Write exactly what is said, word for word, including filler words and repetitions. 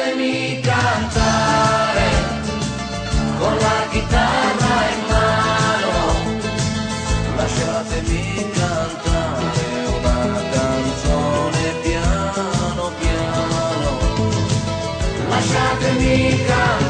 lasciatemi cantare con la chitarra in mano, lasciatemi cantare una canzone piano piano, lasciatemi cantare